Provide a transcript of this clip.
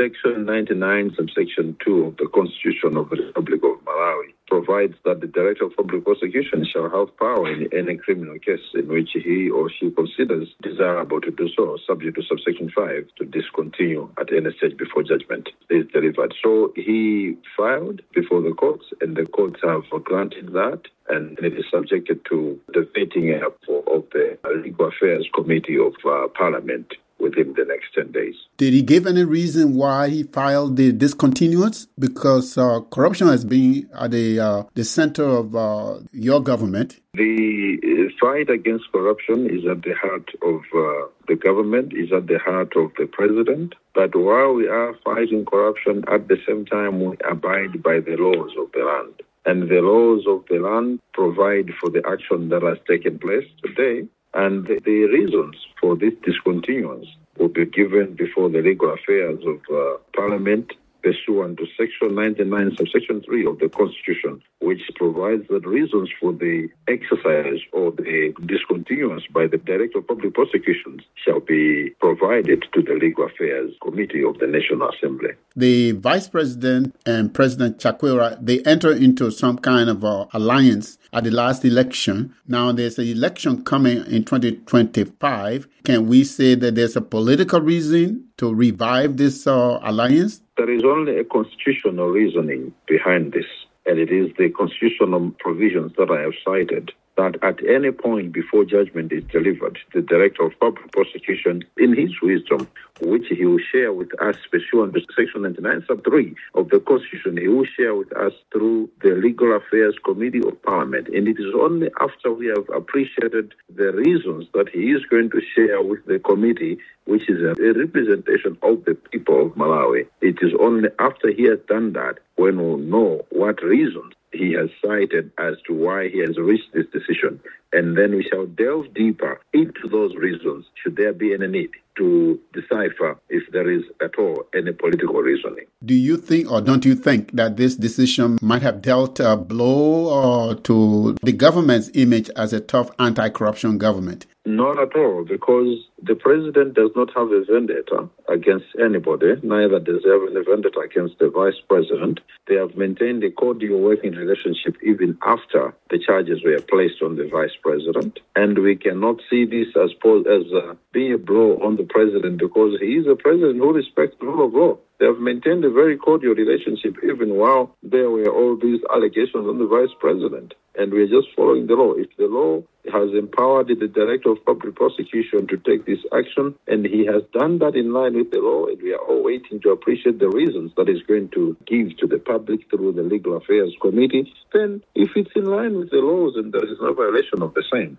Section 99, subsection 2 of the Constitution of the Republic of Malawi provides that the Director of Public Prosecution shall have power in any criminal case in which he or she considers desirable to do so, subject to subsection 5, to discontinue at any stage before judgment is delivered. So he filed before the courts, and the courts have granted that, and it is subjected to the vetting of the Legal Affairs Committee of Parliament within the next 10 days. Did he give any reason why he filed the discontinuance? Because corruption has been at the center of your government. The fight against corruption is at the heart of the government, is at the heart of the president. But while we are fighting corruption, at the same time we abide by the laws of the land. And the laws of the land provide for the action that has taken place today. And the reasons for this discontinuance will be given before the Legal Affairs of Parliament pursuant to Section 99, subsection 3 of the Constitution, which provides the reasons for the exercise or the discontinuance by the Director of Public Prosecutions shall be provided to the Legal Affairs Committee of the National Assembly. The Vice President and President Chakwera, they entered into some kind of alliance at the last election. Now there's an election coming in 2025. Can we say that there's a political reason to revive this alliance? There is only a constitutional reasoning behind this, and it is the constitutional provisions that I have cited, that at any point before judgment is delivered, the Director of Public Prosecution, in his wisdom, which he will share with us pursuant to Section 99, sub 3 of the Constitution, he will share with us through the Legal Affairs Committee of Parliament. And it is only after we have appreciated the reasons that he is going to share with the committee, which is a representation of the people of Malawi. It is only after he has done that when we'll know what reasons he has cited as to why he has reached this decision. And then we shall delve deeper into those reasons, should there be any need to decipher if there is at all any political reasoning. Do you think, or don't you think, that this decision might have dealt a blow to the government's image as a tough anti-corruption government? Not at all, because the president does not have a vendetta against anybody, neither does he have a vendetta against the vice president. They have maintained a cordial working relationship even after the charges were placed on the vice president. And we cannot see this as being a blow on the president, because he is a president who respects the rule of law. They have maintained a very cordial relationship even while there were all these allegations on the vice president. And we're just following the law. If the law has empowered the Director of Public Prosecution to take this action, and he has done that in line with the law, and we are all waiting to appreciate the reasons that is going to give to the public through the Legal Affairs Committee, then if it's in line with the laws and there is no violation of the same,